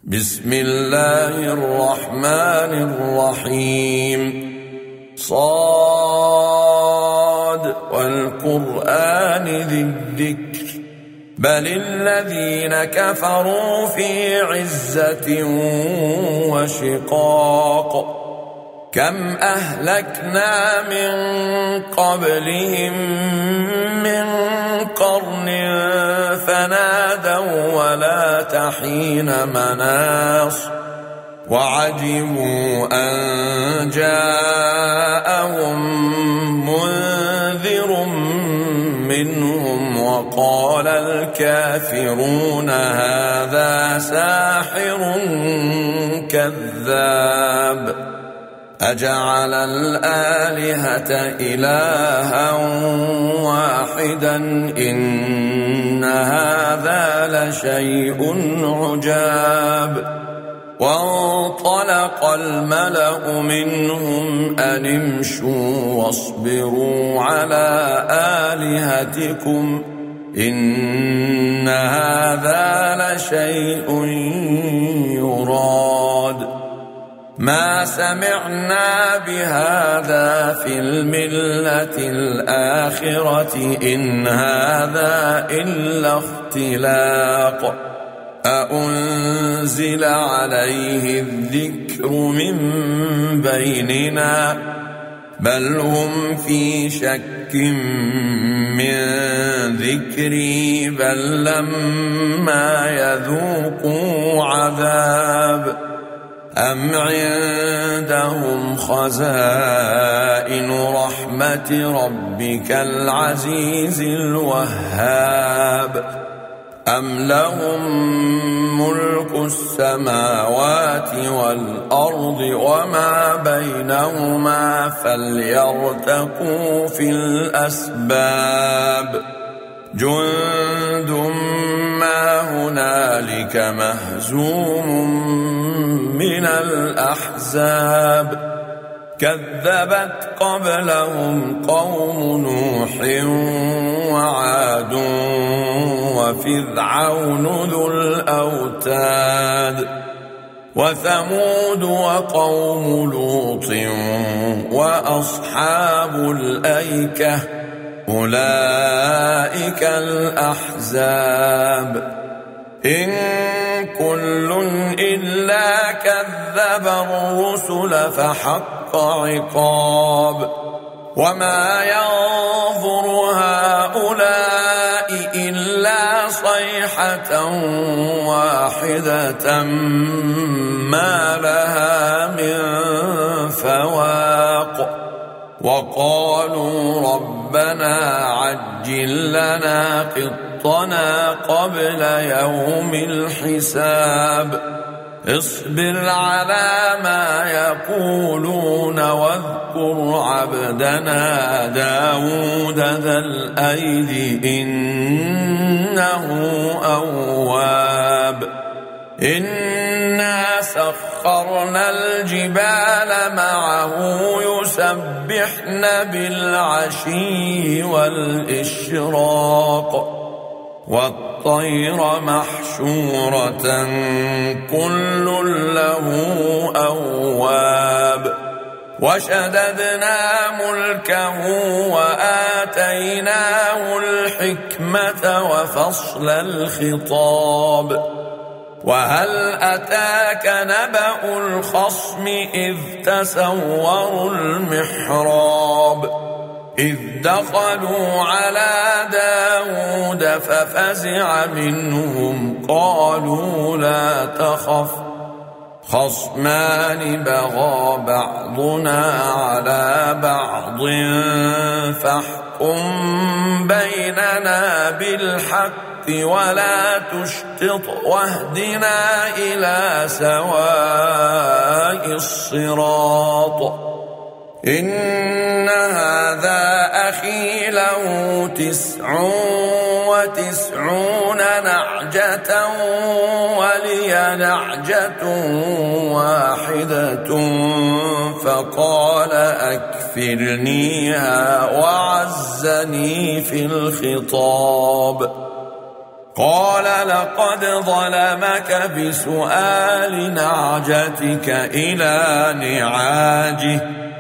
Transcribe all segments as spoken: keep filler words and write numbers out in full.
بسم الله الرحمن الرحيم. صاد والقرآن ذي الذكر بل الذين كفروا في عزة وشقاق كم أهلكنا من قبلهم من قرن فنادوا ولا تحين مناص وعجبوا أن جاءهم منذر منهم وقال الكافرون هذا ساحر كذاب أجعل الآلهة إلها واحدا إن هذا لشيء عجاب. وانطلق الملأ منهم أن امشوا واصبروا على آلهتكم إن هذا لشيء يراد ما سمعنا بهذا في الملة الآخرة إن هذا إلا اختلاق أأنزل عليه الذكر من بيننا بل هم في شك من ذكري بل لما يذوقوا عذاب أم عندهم خزائن رحمة ربك العزيز الوهاب أم لهم ملك السماوات والأرض وما بينهما فليرتقوا في الأسباب جند ما هنالك مهزوم من الأحزاب كذبت قبلهم قوم نوح وعاد وفرعون ذو الأوتاد وثمود وقوم لوط وأصحاب الأيكة أولئك الأحزاب إن كل إلا كذب الرسل فحق عقاب وما ينظر هؤلاء إلا صيحة واحدة ما لها من فواق وقالوا ربنا عجل لنا قطنا قبل يوم الحساب اصبر على ما يقولون واذكر عبدنا داود ذا الأيد إنه أواب إنا سخرنا الجبال معه يسبحن بالعشي والإشراق والطير محشورة كل له أواب وشددنا ملكه وآتيناه الحكمة وفصل الخطاب وهل أتاك نبأ الخصم إذ تسوروا المحراب إذ دخلوا على داود ففزع منهم قالوا لا تخف خصمان بغى بعضنا على بعض فاحكم بيننا بالحق ولا تشطط واهدنا إلى سواء الصراط إن هذا أخي له تسع وتسعون نعجة ولي نعجة واحدة فقال أكفرنيها, وعزني في الخطاب. قال لقد ظلمك بسؤال نعجتك إلى نعاجه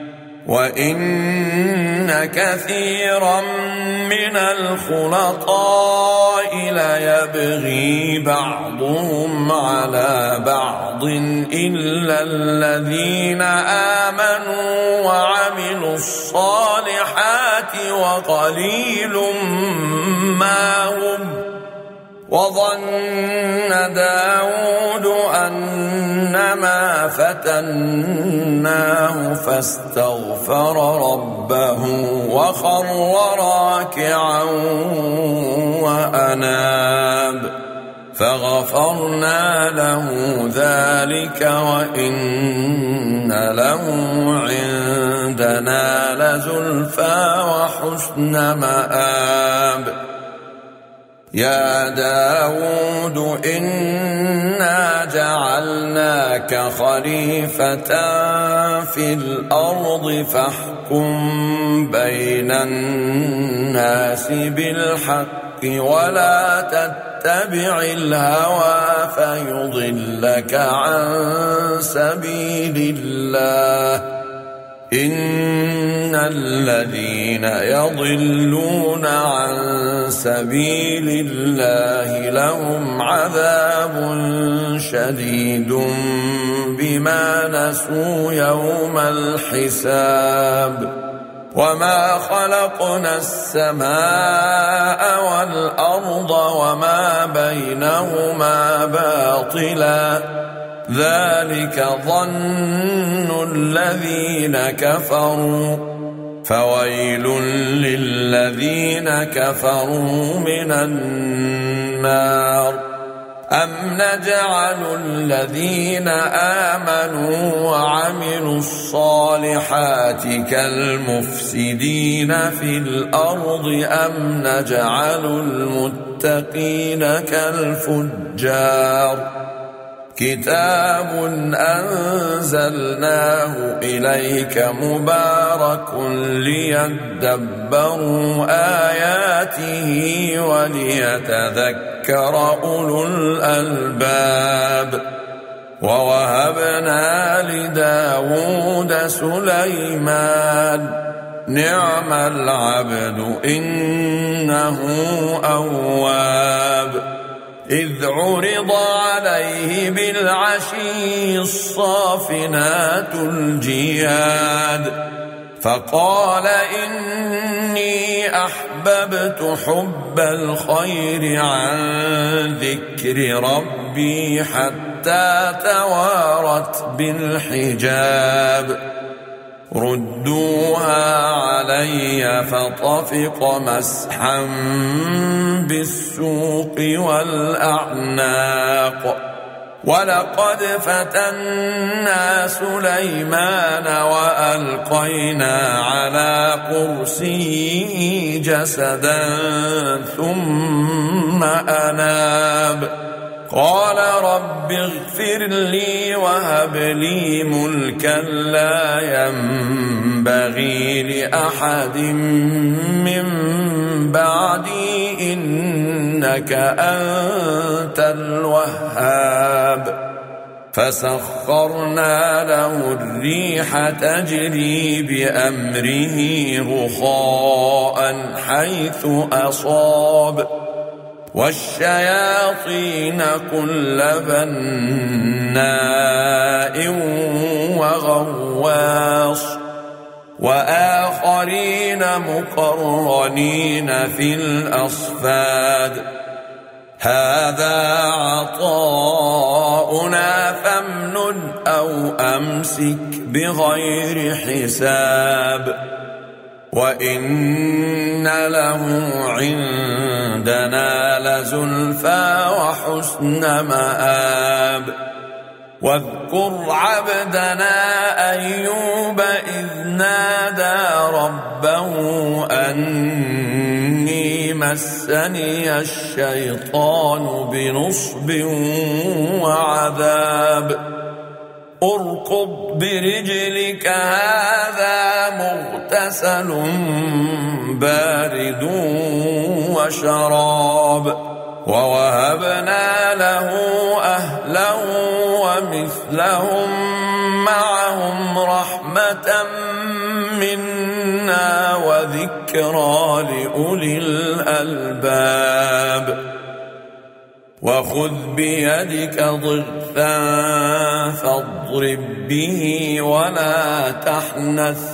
وإن كثيرا من الخلطاء ليبغي بعضهم على بعض إلا الذين آمنوا وعملوا الصالحات وقليل ما هم. وظن داود أنما فتناه فاستغفر ربه وخر راكعا وأناب فغفرنا له ذلك وإن له عندنا لزلفى وحسن مآب. يا داود إنا جعلناك خليفة في الأرض فاحكم بين الناس بالحق ولا تتبع الهوى فيضلك عن سبيل الله. إن الذين يضلون عن سبيل الله لهم عذاب شديد بما نسوا يوم الحساب. وما خلقنا السماء والأرض وما بينهما باطلا ذلك ظن الذين كفروا فويل للذين كفروا من النار. أم نجعل الذين آمنوا وعملوا الصالحات كالمفسدين في الأرض أم نجعل المتقين كالفجار. كتاب أنزلناه إليك مبارك ليدبروا آياته وليتذكر أولو الألباب. ووهبنا لداود سليمان نعم العبد إنه أواب. إذ عرض عليه بالعشي الصافنات الجياد فقال إني أحببت حب الخير عن ذكر ربي حتى توارت بالحجاب. ردوها علي فطفق مسحا بالسوق والأعناق. ولقد فتنا سليمان وألقينا على كرسيه جسدا ثم أناب. قال رب اغفر لي وهب لي ملكا لا ينبغي لأحد من بعدي إنك أنت الوهاب. فسخرنا له الريح تجري بأمره رخاء حيث أصاب والشياطين كل بناء وغواص وآخرين مقرنين في الأصفاد. هذا عطاؤنا فامنن أو أمسك بغير حساب. وإن له عندنا لزلفى وحسن مآب. واذكر عبدنا أيوب إذ نادى ربه أني مسني الشيطان بنصب وعذاب. اركض برجلك هذا مغتسل بارد وشراب. ووهبنا له أهلا ومثلهم معهم رحمة منا وذكرى لأولي الألباب وخذ بيدك ضغثا فاضرب به ولا تحنث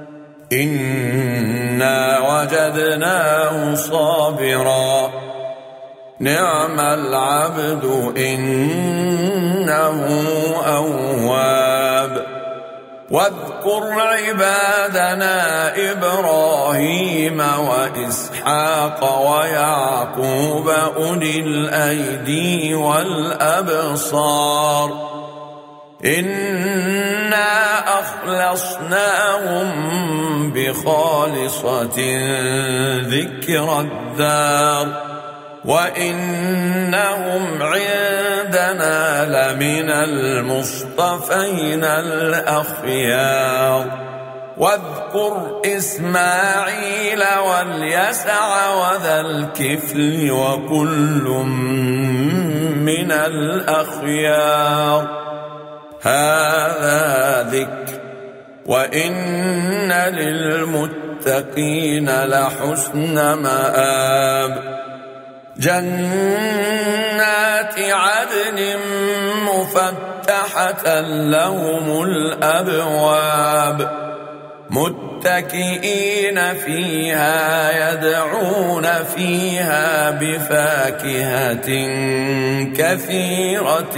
إنا وجدناه صابرا نعم العبد إنه أواب واذكر عبادنا إبراهيم وإسحاق ويعقوب أولي الأيدي والأبصار إنا أخلصناهم بخالصة ذكر الدار وإنهم عندنا لمن المصطفين الأخيار واذكر إسماعيل واليسع وذا الكفل وكل من الأخيار هذا ذكر وإن للمتقين لحسن مآب جنات عدن مفتحة لهم الأبواب متكئين فيها يدعون فيها بفاكهة كثيرة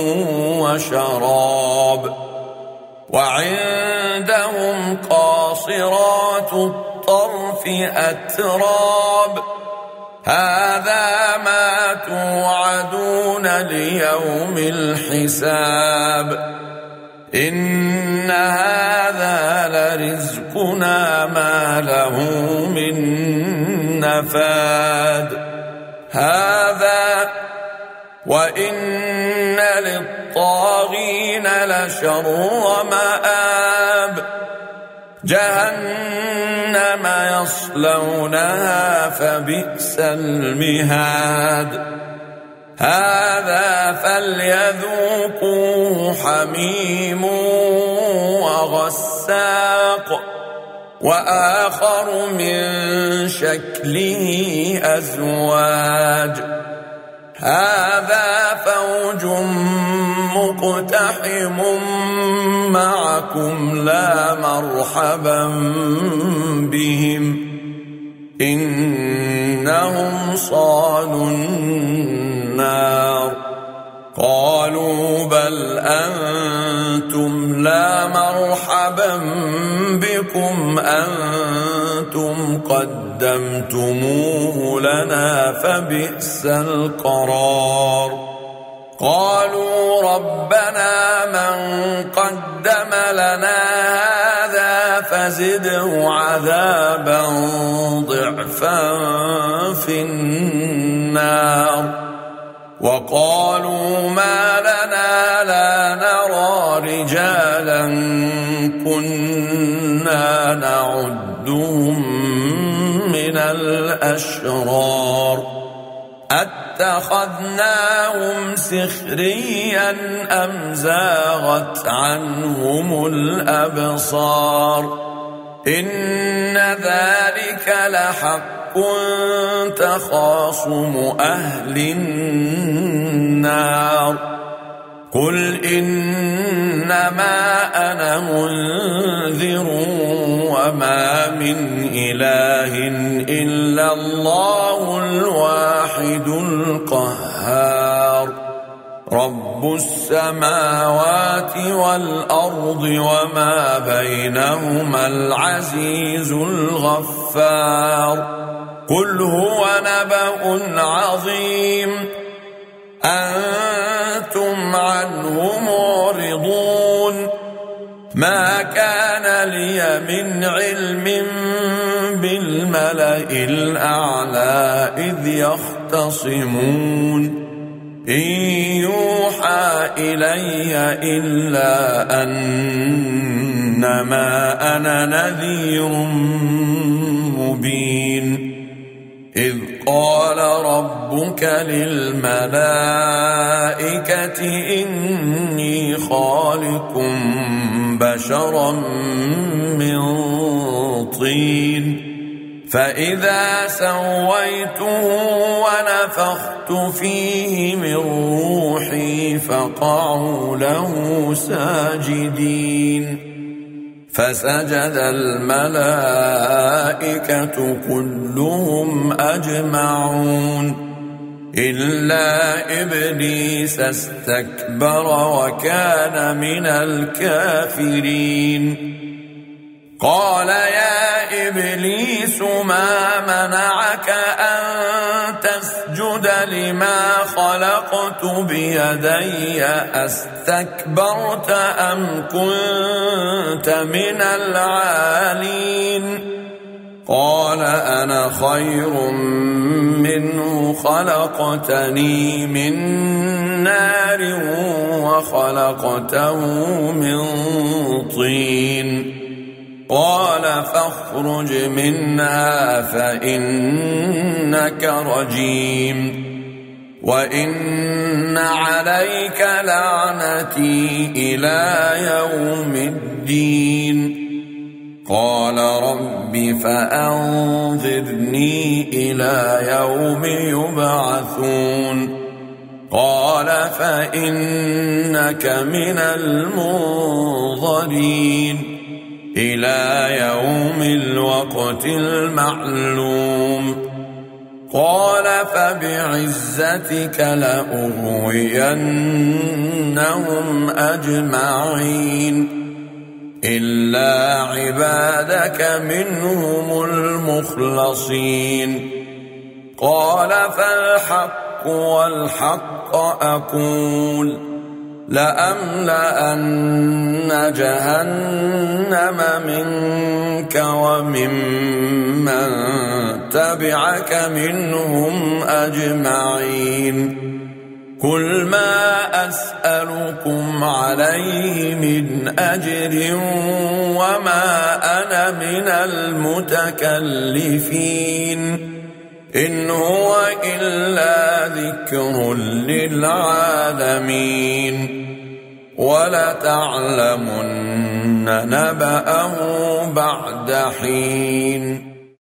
وشراب وعندهم قاصرات الطرف أتراب هذا ما توعدون ليوم الحساب إن هذا لرزقنا ما له من نفاد هذا وإن للطاغين لشر مآب جهنم يصلونها فبئس المهاد هذا فليذوقوه حميم وغساق وآخر من شكله أزواج هذا فوج مقتحم معكم لا مرحبا بهم إنهم صالوا النار قالوا بل أنتم لا مرحبا بكم أنتم قدمتموه لنا فبئس القرار قالوا ربنا من قدم لنا هذا فزده عذابا ضعفا في النار وقالوا ما لنا لا نرى رجالا كنا نعدهم من الأشرار أتخذناهم سخريا أم زاغت عنهم الأبصار إن ذلك لحق تخاصم أهل النار قل إنما أنا منذر وما من إله إلا الله الواحد القهار رب السماوات والأرض وما بينهما العزيز الغفار قل هو نبأ عظيم أنتم عنه معرضون ما كان لي من علم بالملأ الأعلى إذ يختصمون إن يوحى إلي إلا أنما أنا نذير مبين إذ قال ربك للملائكة إني خالق بشرا من طين فإذا سويته ونفخت فيه من روحي فقعوا له ساجدين فسجد الملائكة كلهم أجمعون إلا إبليس استكبر وكان من الكافرين قال يا إبليس ما منعك أن تسجد لما خلقت بيدي أستكبرت أم كنت من العالين قال أنا خير منه خلقتني من نار وخلقته من طين قال فاخرج منها فإنك رجيم وإن عليك لعنتي إلى يوم الدين قال رب فأنظرني إلى يوم يبعثون قال فإنك من المنظرين إلى يوم الوقت المعلوم قال فبعزتك لأغوينهم أجمعين إلا عبادك منهم المخلصين قال فالحق والحق أقول لأملأن جهنم منك وممن تبعك منهم أجمعين قل ما أسألكم عليه من أجر وما أنا من المتكلفين إن هو إلا ذكر للعالمين ولتعلمن نبأه بعد حين